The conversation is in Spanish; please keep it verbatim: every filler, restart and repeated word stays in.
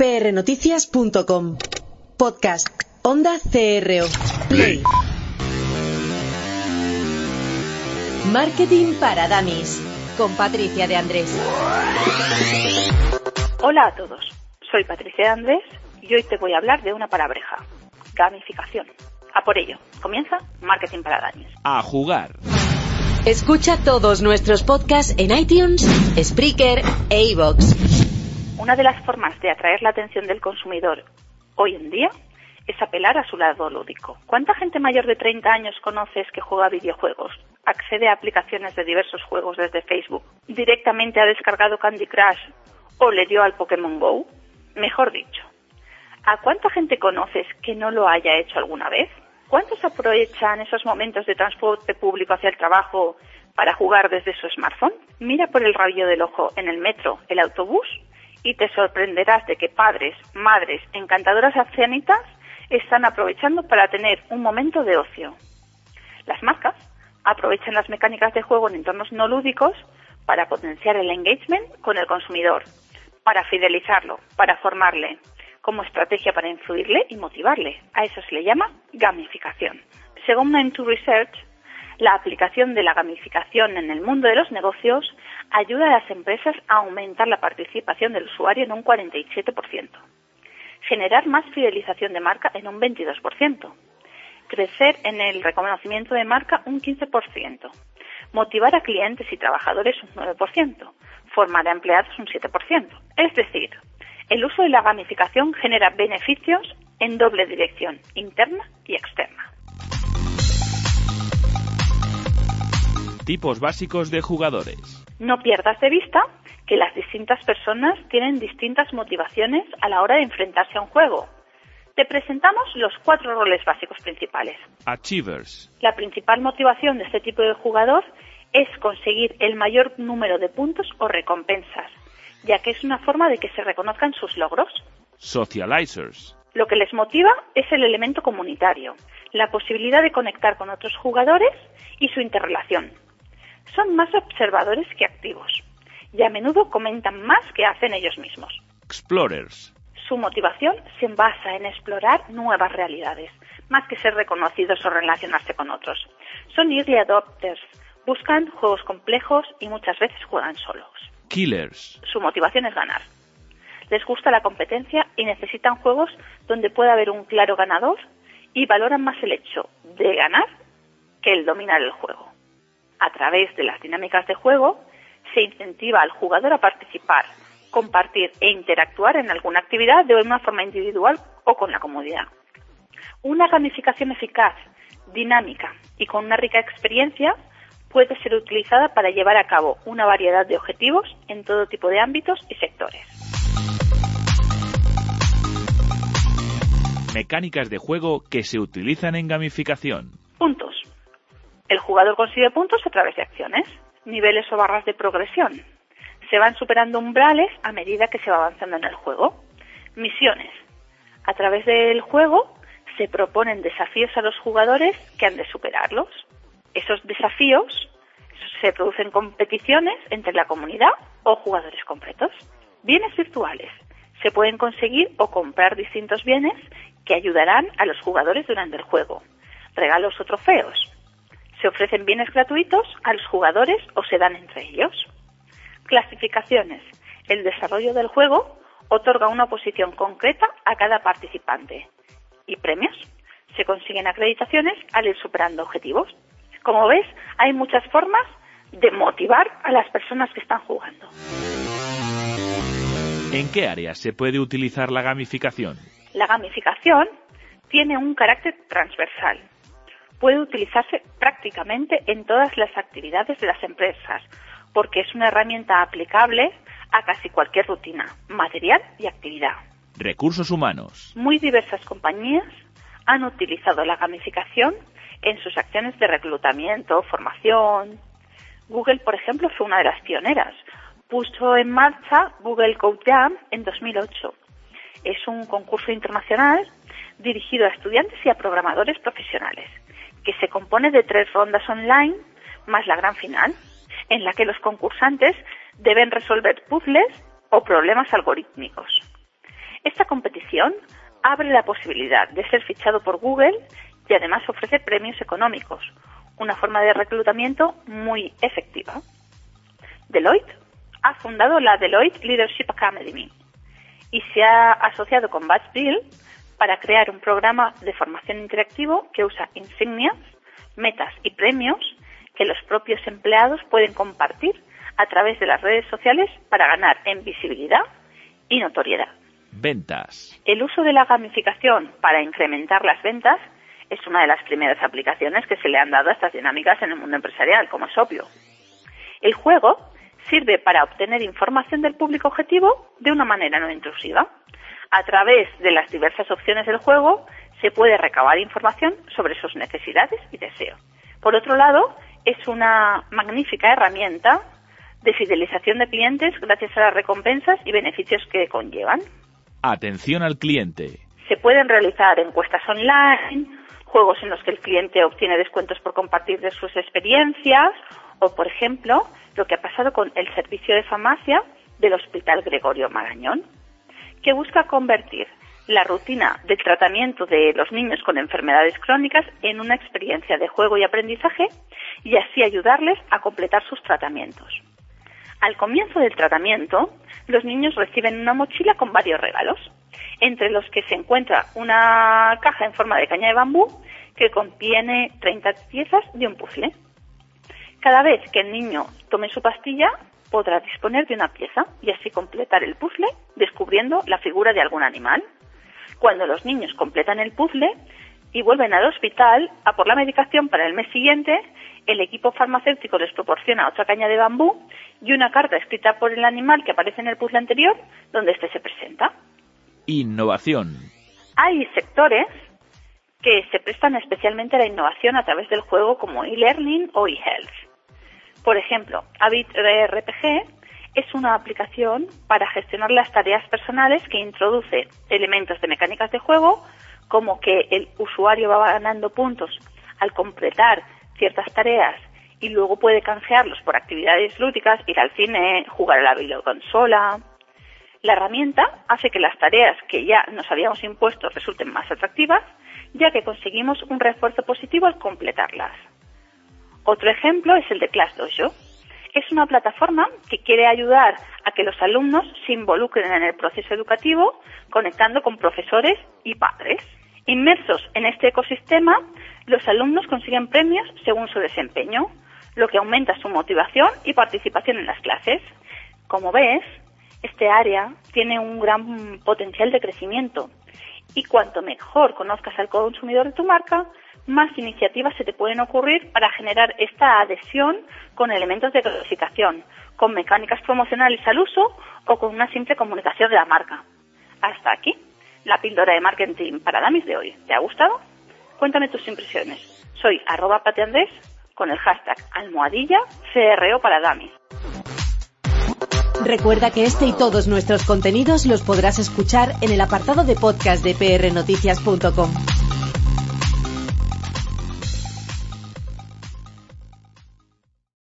p r noticias punto com. Podcast Onda C R O. Play. Marketing para Dummies, con Patricia de Andrés. Hola a todos, soy Patricia de Andrés y hoy te voy a hablar de una palabreja: gamificación. A por ello, comienza Marketing para Dummies. A jugar. Escucha todos nuestros podcasts en iTunes, Spreaker e iVoox. Una de las formas de atraer la atención del consumidor hoy en día es apelar a su lado lúdico. ¿Cuánta gente mayor de treinta años conoces que juega a videojuegos? Accede a aplicaciones de diversos juegos desde Facebook. ¿Directamente ha descargado Candy Crush o le dio al Pokémon Go? Mejor dicho, ¿a cuánta gente conoces que no lo haya hecho alguna vez? ¿Cuántos aprovechan esos momentos de transporte público hacia el trabajo para jugar desde su smartphone? Mira por el rabillo del ojo en el metro, el autobús, y te sorprenderás de que padres, madres, encantadoras ancianitas están aprovechando para tener un momento de ocio. Las marcas aprovechan las mecánicas de juego en entornos no lúdicos para potenciar el engagement con el consumidor, para fidelizarlo, para formarle, como estrategia para influirle y motivarle. A eso se le llama gamificación. Según Nine to Research, la aplicación de la gamificación en el mundo de los negocios ayuda a las empresas a aumentar la participación del usuario en un cuarenta y siete por ciento, generar más fidelización de marca en un veintidós por ciento, crecer en el reconocimiento de marca un quince por ciento, motivar a clientes y trabajadores un nueve por ciento, formar a empleados un siete por ciento. Es decir, el uso de la gamificación genera beneficios en doble dirección, interna y externa. Tipos básicos de jugadores. No pierdas de vista que las distintas personas tienen distintas motivaciones a la hora de enfrentarse a un juego. Te presentamos los cuatro roles básicos principales. Achievers. La principal motivación de este tipo de jugador es conseguir el mayor número de puntos o recompensas, ya que es una forma de que se reconozcan sus logros. Socializers. Lo que les motiva es el elemento comunitario, la posibilidad de conectar con otros jugadores y su interrelación. Son más observadores que activos y a menudo comentan más que hacen ellos mismos. Explorers. Su motivación se basa en explorar nuevas realidades, más que ser reconocidos o relacionarse con otros. Son early adopters, buscan juegos complejos y muchas veces juegan solos. Killers. Su motivación es ganar. Les gusta la competencia y necesitan juegos donde pueda haber un claro ganador y valoran más el hecho de ganar que el dominar el juego. A través de las dinámicas de juego se incentiva al jugador a participar, compartir e interactuar en alguna actividad de una forma individual o con la comunidad. Una gamificación eficaz, dinámica y con una rica experiencia puede ser utilizada para llevar a cabo una variedad de objetivos en todo tipo de ámbitos y sectores. Mecánicas de juego que se utilizan en gamificación. Puntos. El jugador consigue puntos a través de acciones, niveles o barras de progresión. Se van superando umbrales a medida que se va avanzando en el juego. Misiones. A través del juego se proponen desafíos a los jugadores que han de superarlos. Esos desafíos se producen competiciones entre la comunidad o jugadores concretos. Bienes virtuales. Se pueden conseguir o comprar distintos bienes que ayudarán a los jugadores durante el juego. Regalos o trofeos. Se ofrecen bienes gratuitos a los jugadores o se dan entre ellos. Clasificaciones. El desarrollo del juego otorga una posición concreta a cada participante. Y premios. Se consiguen acreditaciones al ir superando objetivos. Como ves, hay muchas formas de motivar a las personas que están jugando. ¿En qué áreas se puede utilizar la gamificación? La gamificación tiene un carácter transversal. Puede utilizarse prácticamente en todas las actividades de las empresas, porque es una herramienta aplicable a casi cualquier rutina, material y actividad. Recursos humanos. Muy diversas compañías han utilizado la gamificación en sus acciones de reclutamiento, formación. Google, por ejemplo, fue una de las pioneras. Puso en marcha Google Code Jam en dos mil ocho. Es un concurso internacional dirigido a estudiantes y a programadores profesionales, que se compone de tres rondas online más la gran final, en la que los concursantes deben resolver puzzles o problemas algorítmicos. Esta competición abre la posibilidad de ser fichado por Google y además ofrece premios económicos, una forma de reclutamiento muy efectiva. Deloitte ha fundado la Deloitte Leadership Academy y se ha asociado con Buzzsprout para crear un programa de formación interactivo que usa insignias, metas y premios que los propios empleados pueden compartir a través de las redes sociales para ganar en visibilidad y notoriedad. Ventas. El uso de la gamificación para incrementar las ventas es una de las primeras aplicaciones que se le han dado a estas dinámicas en el mundo empresarial, como es obvio. El juego sirve para obtener información del público objetivo de una manera no intrusiva. A través de las diversas opciones del juego se puede recabar información sobre sus necesidades y deseos. Por otro lado, es una magnífica herramienta de fidelización de clientes gracias a las recompensas y beneficios que conllevan. Atención al cliente. Se pueden realizar encuestas online, juegos en los que el cliente obtiene descuentos por compartir de sus experiencias o, por ejemplo, lo que ha pasado con el servicio de farmacia del Hospital Gregorio Marañón, que busca convertir la rutina del tratamiento de los niños con enfermedades crónicas en una experiencia de juego y aprendizaje y así ayudarles a completar sus tratamientos. Al comienzo del tratamiento, los niños reciben una mochila con varios regalos, entre los que se encuentra una caja en forma de caña de bambú que contiene treinta piezas de un puzzle. Cada vez que el niño tome su pastilla, podrá disponer de una pieza y así completar el puzzle descubriendo la figura de algún animal. Cuando los niños completan el puzzle y vuelven al hospital a por la medicación para el mes siguiente, el equipo farmacéutico les proporciona otra caña de bambú y una carta escrita por el animal que aparece en el puzzle anterior, donde éste se presenta. Innovación. Hay sectores que se prestan especialmente a la innovación a través del juego, como e-learning o e-health. Por ejemplo, Habit R P G es una aplicación para gestionar las tareas personales que introduce elementos de mecánicas de juego, como que el usuario va ganando puntos al completar ciertas tareas y luego puede canjearlos por actividades lúdicas, ir al cine, jugar a la videoconsola. La herramienta hace que las tareas que ya nos habíamos impuesto resulten más atractivas, ya que conseguimos un refuerzo positivo al completarlas. Otro ejemplo es el de ClassDojo. Es una plataforma que quiere ayudar a que los alumnos se involucren en el proceso educativo, conectando con profesores y padres. Inmersos en este ecosistema, los alumnos consiguen premios según su desempeño, lo que aumenta su motivación y participación en las clases. Como ves, este área tiene un gran potencial de crecimiento y cuanto mejor conozcas al consumidor de tu marca, más iniciativas se te pueden ocurrir para generar esta adhesión con elementos de gamificación, con mecánicas promocionales al uso o con una simple comunicación de la marca. Hasta aquí la píldora de marketing para dummies de hoy. ¿Te ha gustado? Cuéntame tus impresiones. Soy arroba patiandrés con el hashtag almohadilla C R O para dummies. Recuerda que este y todos nuestros contenidos los podrás escuchar en el apartado de podcast de p r noticias punto com.